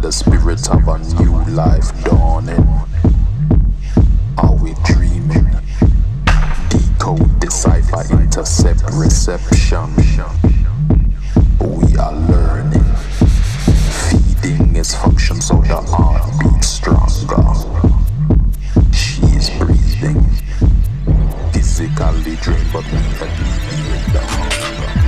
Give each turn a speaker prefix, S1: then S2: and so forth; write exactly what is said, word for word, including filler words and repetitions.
S1: the spirit of a new life dawning. Are we dreaming? Decode, decipher, intercept, reception. We are learning. Feeding its function so the heart beats stronger. She is breathing. Physically drained but we alleviate the hunger.